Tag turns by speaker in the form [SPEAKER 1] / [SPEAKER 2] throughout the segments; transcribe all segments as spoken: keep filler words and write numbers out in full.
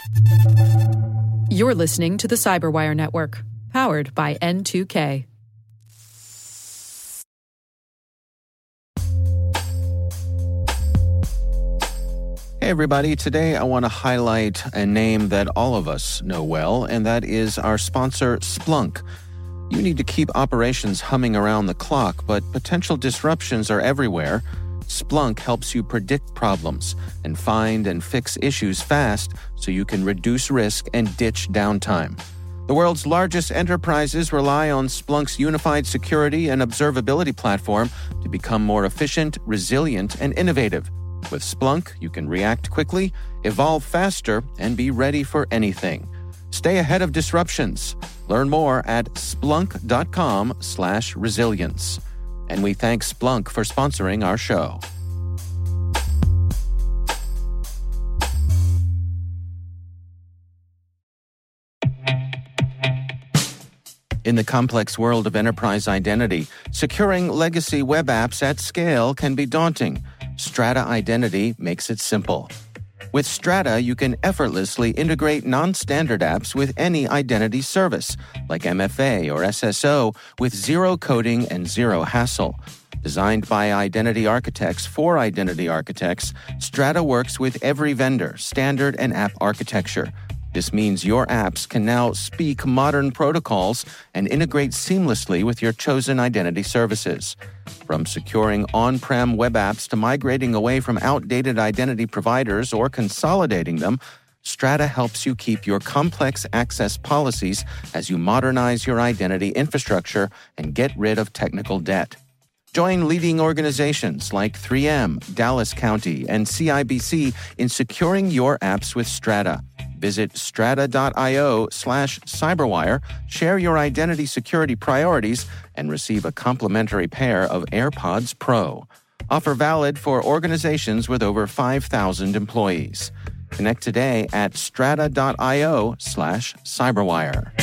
[SPEAKER 1] You're listening to the Cyberwire Network, powered by N two K.
[SPEAKER 2] Hey everybody, today I want to highlight a name that all of us know well, and that is our sponsor, Splunk. You need to keep operations humming around the clock, but potential disruptions are everywhere. Splunk helps you predict problems and find and fix issues fast so you can reduce risk and ditch downtime. The world's largest enterprises rely on Splunk's unified security and observability platform to become more efficient, resilient, and innovative. With Splunk, you can react quickly, evolve faster, and be ready for anything. Stay ahead of disruptions. Learn more at splunk.com slash resilience. And we thank Splunk for sponsoring our show. In the complex world of enterprise identity, securing legacy web apps at scale can be daunting. Strata Identity makes it simple. With Strata, you can effortlessly integrate non-standard apps with any identity service, like M F A or S S O, with zero coding and zero hassle. Designed by identity architects for identity architects, Strata works with every vendor, standard, and app architecture. This means your apps can now speak modern protocols and integrate seamlessly with your chosen identity services. From securing on-prem web apps to migrating away from outdated identity providers or consolidating them, Strata helps you keep your complex access policies as you modernize your identity infrastructure and get rid of technical debt. Join leading organizations like three M, Dallas County, and C I B C in securing your apps with Strata. Visit strata.io slash cyberwire, share your identity security priorities, and receive a complimentary pair of AirPods Pro. Offer valid for organizations with over five thousand employees. Connect today at strata.io slash cyberwire.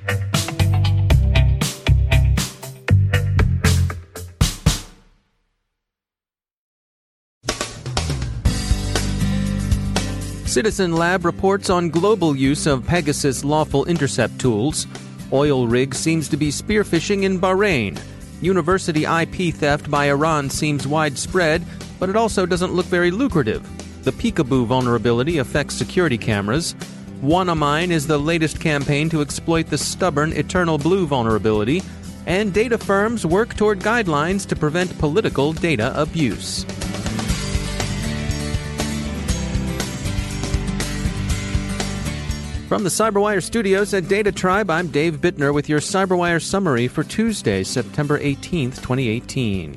[SPEAKER 3] Citizen Lab reports on global use of Pegasus lawful intercept tools. Oil rig seems to be spearfishing in Bahrain. University I P theft by Iran seems widespread, but it also doesn't look very lucrative. The Peekaboo vulnerability affects security cameras. WannaMine is the latest campaign to exploit the stubborn Eternal Blue vulnerability. And data firms work toward guidelines to prevent political data abuse. From the Cyberwire studios at Data Tribe, I'm Dave Bittner with your Cyberwire summary for Tuesday, September eighteenth, twenty eighteen.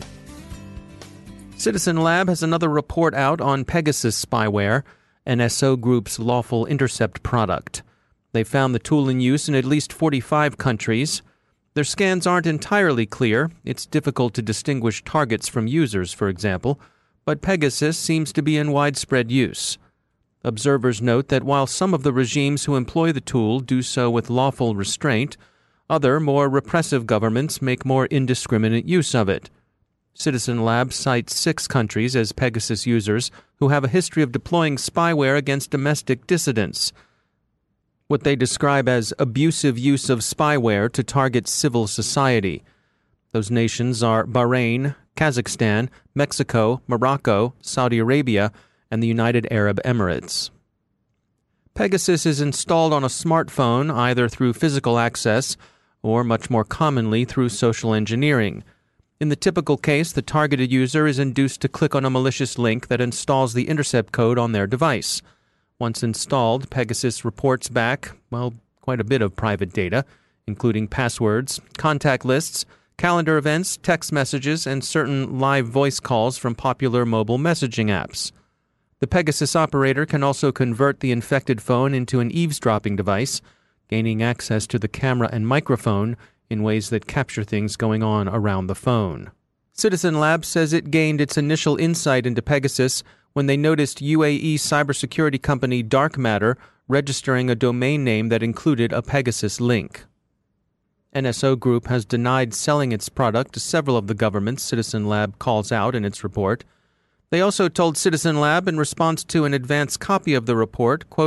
[SPEAKER 3] Citizen Lab has another report out on Pegasus spyware, N S O Group's lawful intercept product. They found the tool in use in at least forty-five countries. Their scans aren't entirely clear. It's difficult to distinguish targets from users, for example, but Pegasus seems to be in widespread use. Observers note that while some of the regimes who employ the tool do so with lawful restraint, other, more repressive governments make more indiscriminate use of it. Citizen Lab cites six countries as Pegasus users who have a history of deploying spyware against domestic dissidents. What they describe as abusive use of spyware to target civil society. Those nations are Bahrain, Kazakhstan, Mexico, Morocco, Saudi Arabia, and the United Arab Emirates. Pegasus is installed on a smartphone either through physical access or, much more commonly, through social engineering. In the typical case, the targeted user is induced to click on a malicious link that installs the intercept code on their device. Once installed, Pegasus reports back, well, quite a bit of private data, including passwords, contact lists, calendar events, text messages, and certain live voice calls from popular mobile messaging apps. The Pegasus operator can also convert the infected phone into an eavesdropping device, gaining access to the camera and microphone in ways that capture things going on around the phone. Citizen Lab says it gained its initial insight into Pegasus when they noticed U A E cybersecurity company Dark Matter registering a domain name that included a Pegasus link. N S O Group has denied selling its product to several of the governments Citizen Lab calls out in its report. They also told Citizen Lab in response to an advance copy of the report, quote,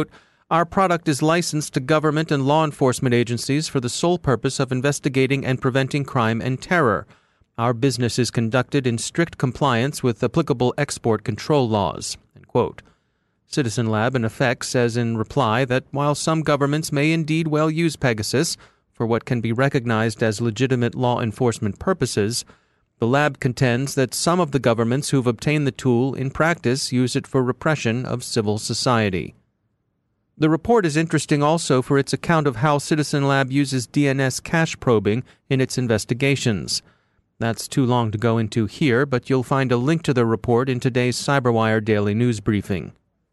[SPEAKER 3] Our product is licensed to government and law enforcement agencies for the sole purpose of investigating and preventing crime and terror. Our business is conducted in strict compliance with applicable export control laws." End quote. Citizen Lab, in effect, says in reply that while some governments may indeed well use Pegasus for what can be recognized as legitimate law enforcement purposes, the lab contends that some of the governments who've obtained the tool in practice use it for repression of civil society. The report is interesting also for its account of how Citizen Lab uses D N S cache probing in its investigations. That's too long to go into here, but you'll find a link to the report in today's CyberWire Daily News Briefing.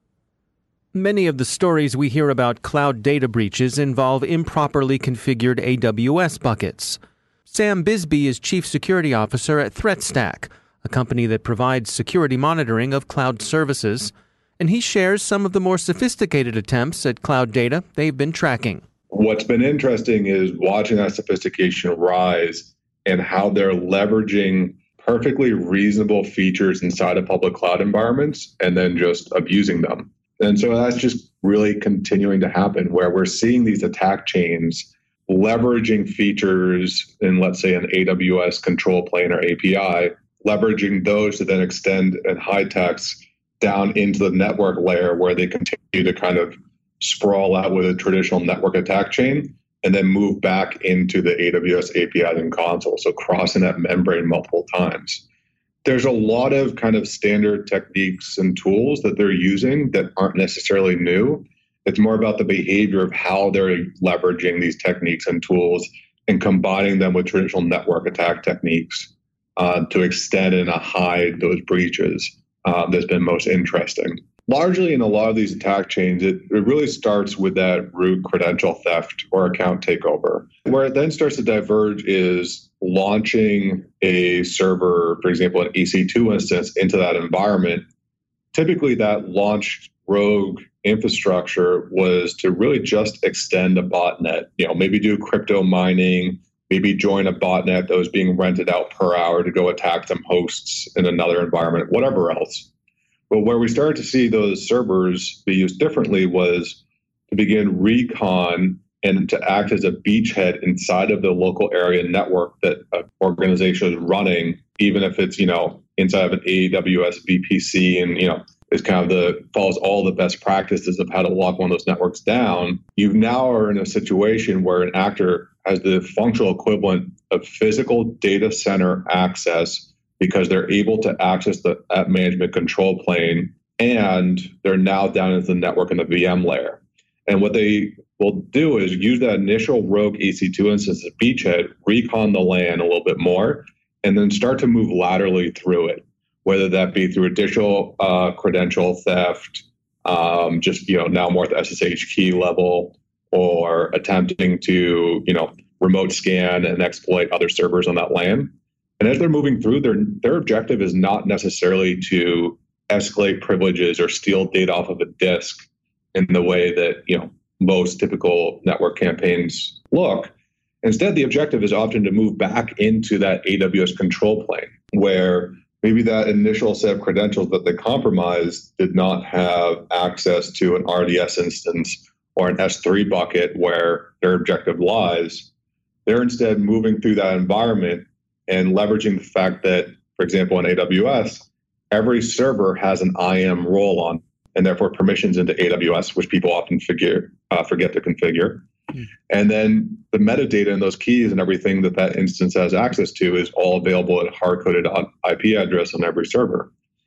[SPEAKER 3] Many of the stories we hear about cloud data breaches involve improperly configured A W S buckets. Sam Bisbee is Chief Security Officer at ThreatStack, a company that provides security monitoring of cloud services, and he shares some of the more sophisticated attempts at cloud data they've been tracking.
[SPEAKER 4] What's been interesting is watching that sophistication rise and how they're leveraging perfectly reasonable features inside of public cloud environments and then just abusing them. And so that's just really continuing to happen, where we're seeing these attack chains leveraging features in, let's say, an A W S control plane or A P I, leveraging those to then extend and high text down into the network layer, where they continue to kind of sprawl out with a traditional network attack chain and then move back into the A W S A P I and console, so crossing that membrane multiple times. There's a lot of kind of standard techniques and tools that they're using that aren't necessarily new. It's more about the behavior of how they're leveraging these techniques and tools and combining them with traditional network attack techniques uh, to extend and hide those breaches uh, that's been most interesting. Largely in a lot of these attack chains, it, it really starts with that root credential theft or account takeover. Where it then starts to diverge is launching a server, for example, an E C two instance into that environment. Typically that launched rogue infrastructure was to really just extend a botnet, you know, maybe do crypto mining, maybe join a botnet that was being rented out per hour to go attack some hosts in another environment, whatever else. But where we started to see those servers be used differently was to begin recon and to act as a beachhead inside of the local area network that an organization is running, even if it's, you know, inside of an A W S V P C and, you know, is kind of the follows all the best practices of how to lock one of those networks down. You now are in a situation where an actor has the functional equivalent of physical data center access, because they're able to access the app management control plane, and they're now down into the network in the V M layer. And what they will do is use that initial rogue E C two instance as a beachhead, recon the LAN a little bit more, and then start to move laterally through it, whether that be through additional uh, credential theft, um, just, you know, now more at the S S H key level, or attempting to, you know, remote scan and exploit other servers on that LAN. And as they're moving through, their their objective is not necessarily to escalate privileges or steal data off of a disk in the way that, you know, most typical network campaigns look. Instead, the objective is often to move back into that A W S control plane, where maybe that initial set of credentials that they compromised did not have access to an R D S instance or an S three bucket where their objective lies. They're instead moving through that environment and leveraging the fact that, for example, in A W S, every server has an I A M role on, and therefore permissions into A W S, which people often figure, uh, forget to configure. Mm. And then the metadata and those keys and everything that that instance has access to is all available at a hard-coded I P address on every server.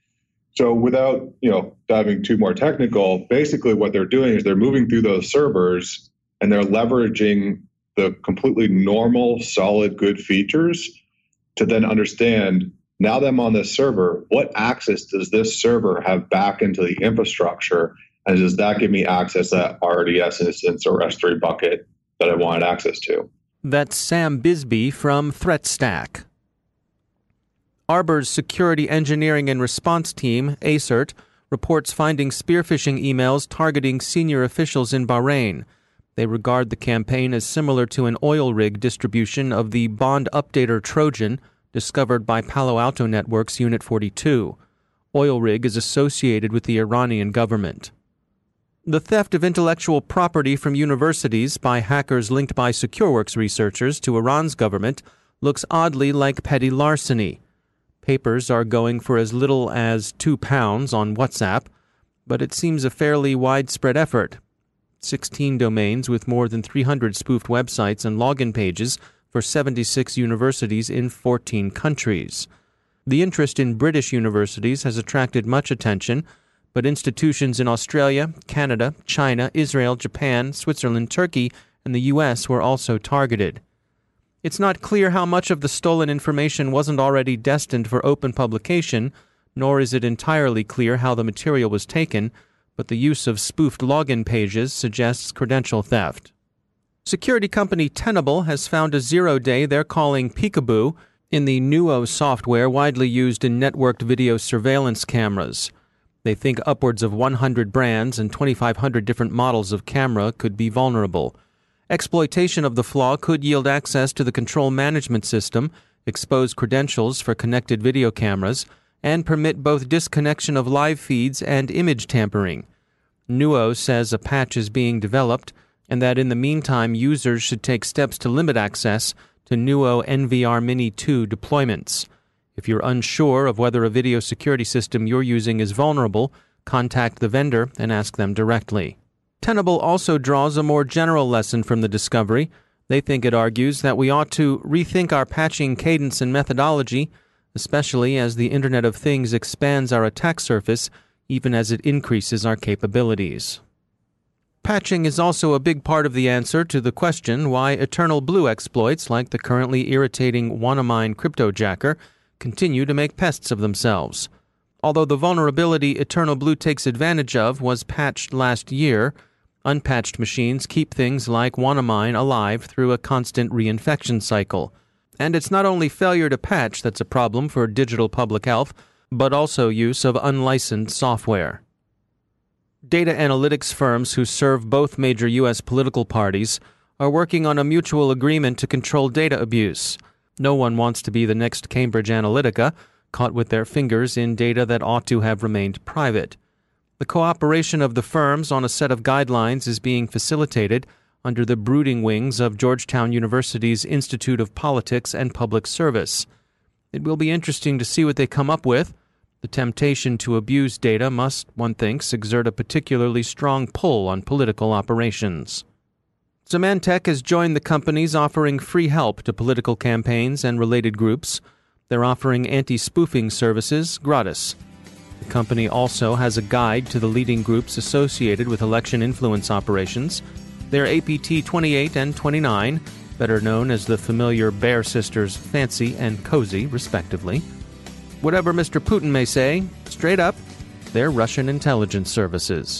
[SPEAKER 4] So without, you know, diving too more technical, basically what they're doing is they're moving through those servers and they're leveraging the completely normal, solid, good features to then understand, now that I'm on this server, what access does this server have back into the infrastructure? And does that give me access to that R D S instance or S three bucket that I wanted access to?
[SPEAKER 3] That's Sam Bisbee from ThreatStack. Arbor's Security Engineering and Response Team, ACERT, reports finding spear-phishing emails targeting senior officials in Bahrain. They regard the campaign as similar to an oil rig distribution of the Bond Updater Trojan discovered by Palo Alto Networks Unit forty-two. Oil rig is associated with the Iranian government. The theft of intellectual property from universities by hackers linked by SecureWorks researchers to Iran's government looks oddly like petty larceny. Papers are going for as little as two pounds on WhatsApp, but it seems a fairly widespread effort. sixteen domains with more than three hundred spoofed websites and login pages for seventy-six universities in fourteen countries. The interest in British universities has attracted much attention, but institutions in Australia, Canada, China, Israel, Japan, Switzerland, Turkey, and the U S were also targeted. It's not clear how much of the stolen information wasn't already destined for open publication, nor is it entirely clear how the material was taken, but the use of spoofed login pages suggests credential theft. Security company Tenable has found a zero-day they're calling Peekaboo in the Nuo software widely used in networked video surveillance cameras. They think upwards of one hundred brands and twenty-five hundred different models of camera could be vulnerable. Exploitation of the flaw could yield access to the control management system, expose credentials for connected video cameras, and permit both disconnection of live feeds and image tampering. Nuo says a patch is being developed and that in the meantime users should take steps to limit access to Nuo N V R Mini two deployments. If you're unsure of whether a video security system you're using is vulnerable, contact the vendor and ask them directly. Tenable also draws a more general lesson from the discovery. They think it argues that we ought to rethink our patching cadence and methodology, especially as the Internet of Things expands our attack surface, even as it increases our capabilities. Patching is also a big part of the answer to the question why Eternal Blue exploits like the currently irritating WannaMine cryptojacker continue to make pests of themselves. Although the vulnerability Eternal Blue takes advantage of was patched last year, unpatched machines keep things like WannaMine alive through a constant reinfection cycle. And it's not only failure to patch that's a problem for digital public health, but also use of unlicensed software. Data analytics firms who serve both major U S political parties are working on a mutual agreement to control data abuse. No one wants to be the next Cambridge Analytica, caught with their fingers in data that ought to have remained private. The cooperation of the firms on a set of guidelines is being facilitated under the brooding wings of Georgetown University's Institute of Politics and Public Service. It will be interesting to see what they come up with. The temptation to abuse data must, one thinks, exert a particularly strong pull on political operations. Symantec has joined the companies offering free help to political campaigns and related groups. They're offering anti-spoofing services gratis. The company also has a guide to the leading groups associated with election influence operations. They're A P T twenty-eight and twenty-nine, better known as the familiar Bear Sisters Fancy and Cozy, respectively. Whatever Mister Putin may say, straight up, they're Russian intelligence services.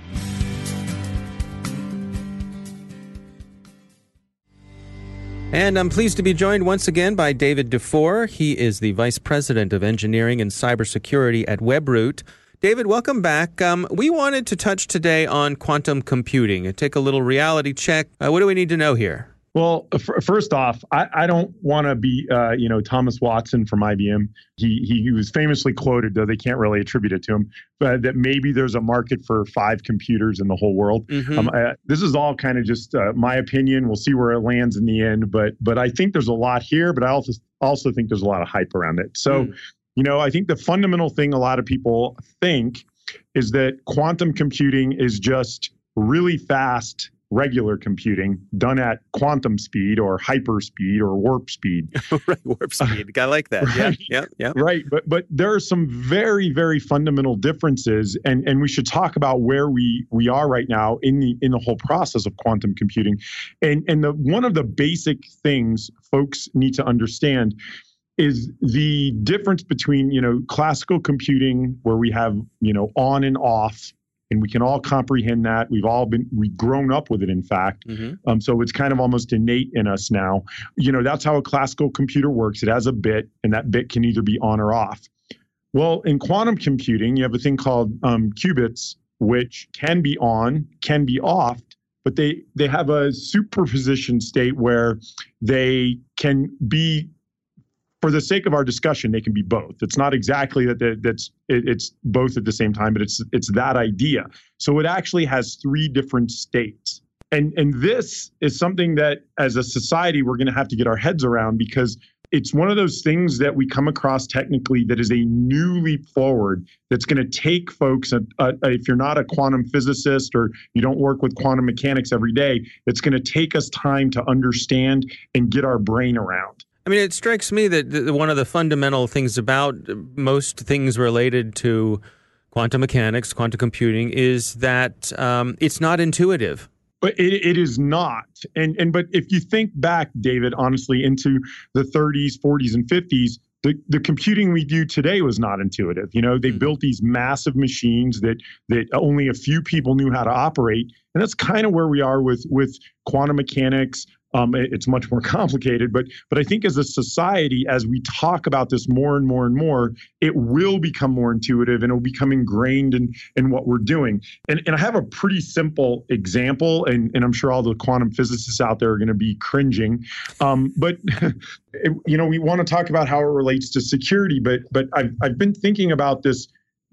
[SPEAKER 3] And I'm pleased to be joined once again by David Dufour. He is the Vice President of Engineering and Cybersecurity at Webroot. David, welcome back. Um, we wanted to touch today on quantum computing and take a little reality check. Uh, what do we need to know here?
[SPEAKER 5] Well, f- first off, I, I don't want to be, uh, you know, Thomas Watson from I B M. He, he he was famously quoted, though they can't really attribute it to him, but that maybe there's a market for five computers in the whole world. Mm-hmm. Um, I, this is all kind of just uh, my opinion. We'll see where it lands in the end, but but I think there's a lot here, but I also also think there's a lot of hype around it. So, mm. you know, I think the fundamental thing a lot of people think is that quantum computing is just really fast regular computing done at quantum speed or hyper speed or warp speed.
[SPEAKER 3] Right, warp speed. I like that. Right. Yeah, yeah, yeah.
[SPEAKER 5] Right, but but there are some very very fundamental differences, and and we should talk about where we we are right now in the in the whole process of quantum computing, and and the one of the basic things folks need to understand is the difference between, you know, classical computing, where we have, you know, on and off. And we can all comprehend that. We've all been, we've grown up with it, in fact. Mm-hmm. Um, so it's kind of almost innate in us now. You know, that's how a classical computer works. It has a bit, and that bit can either be on or off. Well, in quantum computing, you have a thing called um, qubits, which can be on, can be off, but they, they have a superposition state where they can be for the sake of our discussion, they can be both. It's not exactly that that- that's it, it's both at the same time, but it's it's that idea. So it actually has three different states. And and this is something that as a society we're going to have to get our heads around, because it's one of those things that we come across technically that is a new leap forward that's going to take folks, uh, uh, if you're not a quantum physicist or you don't work with quantum mechanics every day, it's going to take us time to understand and get our brain around.
[SPEAKER 3] I mean, it strikes me that the, one of the fundamental things about most things related to quantum mechanics, quantum computing, is that um, it's not intuitive.
[SPEAKER 5] But it, it is not. And and but if you think back, David, honestly, into the thirties, forties, and fifties, the, the computing we do today was not intuitive. You know, they mm-hmm. built these massive machines that that only a few people knew how to operate. And that's kind of where we are with with quantum mechanics. Um, it, it's much more complicated, but but I think as a society, as we talk about this more and more and more, it will become more intuitive and it will become ingrained in, in what we're doing. And, and I have a pretty simple example, and, and I'm sure all the quantum physicists out there are going to be cringing. Um, but it, you know, we want to talk about how it relates to security, but but I've I've been thinking about this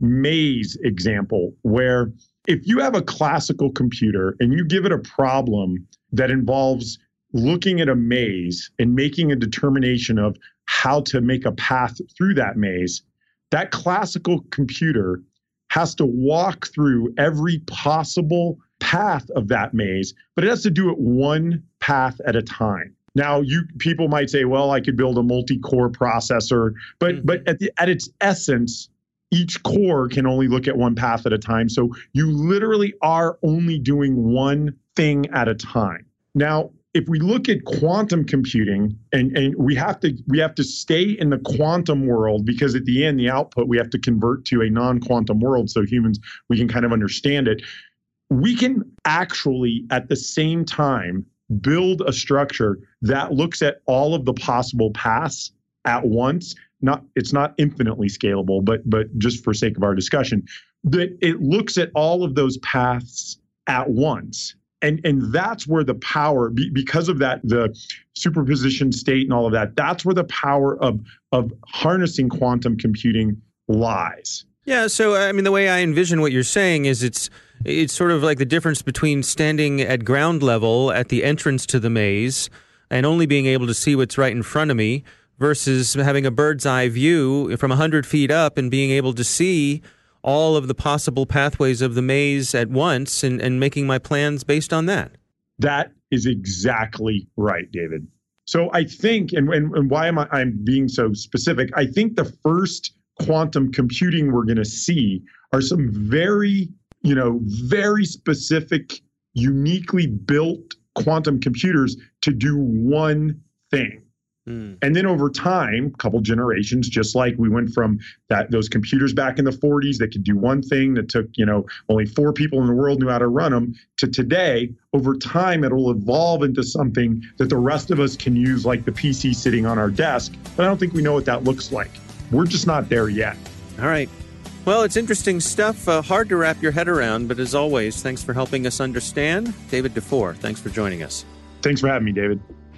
[SPEAKER 5] maze example where if you have a classical computer and you give it a problem that involves looking at a maze and making a determination of how to make a path through that maze, that classical computer has to walk through every possible path of that maze, but it has to do it one path at a time. Now, you people might say, well, I could build a multi-core processor, but mm-hmm. but at the at its essence, each core can only look at one path at a time. So you literally are only doing one thing at a time. Now, if we look at quantum computing, and, and we have to we have to stay in the quantum world, because at the end, the output, we have to convert to a non-quantum world so humans, we can kind of understand it. We can actually, at the same time, build a structure that looks at all of the possible paths at once. Not, it's not infinitely scalable, but but just for sake of our discussion, that it looks at all of those paths at once. And and that's where the power, because of that, the superposition state and all of that, that's where the power of of harnessing quantum computing lies.
[SPEAKER 3] Yeah, so I mean, the way I envision what you're saying is it's it's sort of like the difference between standing at ground level at the entrance to the maze and only being able to see what's right in front of me versus having a bird's eye view from one hundred feet up and being able to see all of the possible pathways of the maze at once and, and making my plans based on that.
[SPEAKER 5] That is exactly right, David. So I think, and, and, and why am I I'm being so specific? I think the first quantum computing we're going to see are some very, you know, very specific, uniquely built quantum computers to do one thing. Mm. And then over time, a couple generations, just like we went from that those computers back in the forties that could do one thing that took, you know, only four people in the world knew how to run them, to today, over time, it'll evolve into something that the rest of us can use, like the P C sitting on our desk. But I don't think we know what that looks like. We're just not there yet.
[SPEAKER 3] All right. Well, it's interesting stuff, uh, hard to wrap your head around, but as always, thanks for helping us understand. David DeFore, thanks for joining us.
[SPEAKER 5] Thanks for having me, David.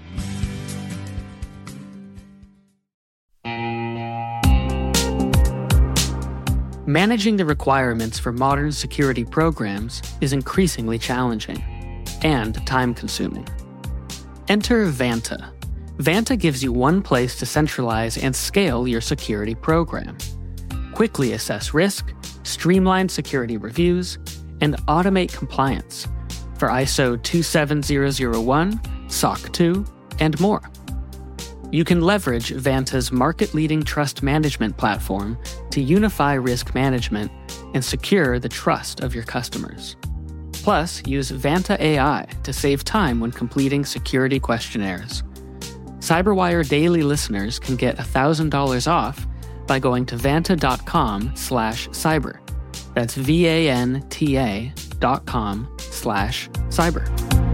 [SPEAKER 6] Managing the requirements for modern security programs is increasingly challenging and time-consuming. Enter Vanta. Vanta gives you one place to centralize and scale your security program. Quickly assess risk, streamline security reviews, and automate compliance for I S O two seven zero zero one, S O C two, and more. You can leverage Vanta's market-leading trust management platform to unify risk management and secure the trust of your customers. Plus, use Vanta A I to save time when completing security questionnaires. CyberWire Daily listeners can get one thousand dollars off by going to vanta.com slash cyber. That's V-A-N-T-A dot com slash cyber.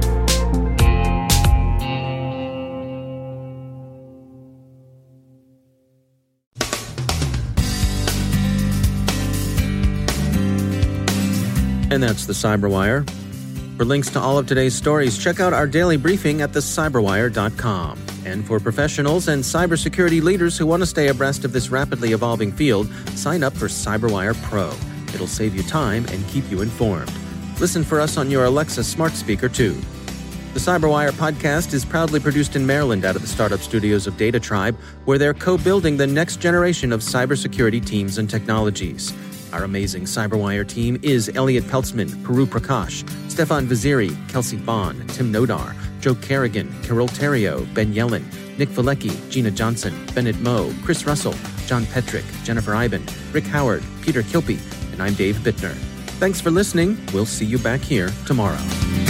[SPEAKER 3] And that's the CyberWire. For links to all of today's stories, check out our daily briefing at the cyberwire dot com. And for professionals and cybersecurity leaders who want to stay abreast of this rapidly evolving field, sign up for CyberWire Pro. It'll save you time and keep you informed. Listen for us on your Alexa smart speaker, too. The CyberWire podcast is proudly produced in Maryland out of the startup studios of Data Tribe, where they're co-building the next generation of cybersecurity teams and technologies. Our amazing CyberWire team is Elliot Peltzman, Puru Prakash, Stefan Vaziri, Kelsey Bond, Tim Nodar, Joe Kerrigan, Carol Terrio, Ben Yellen, Nick Valecki, Gina Johnson, Bennett Moe, Chris Russell, John Petrick, Jennifer Iben, Rick Howard, Peter Kilpie, and I'm Dave Bittner. Thanks for listening. We'll see you back here tomorrow.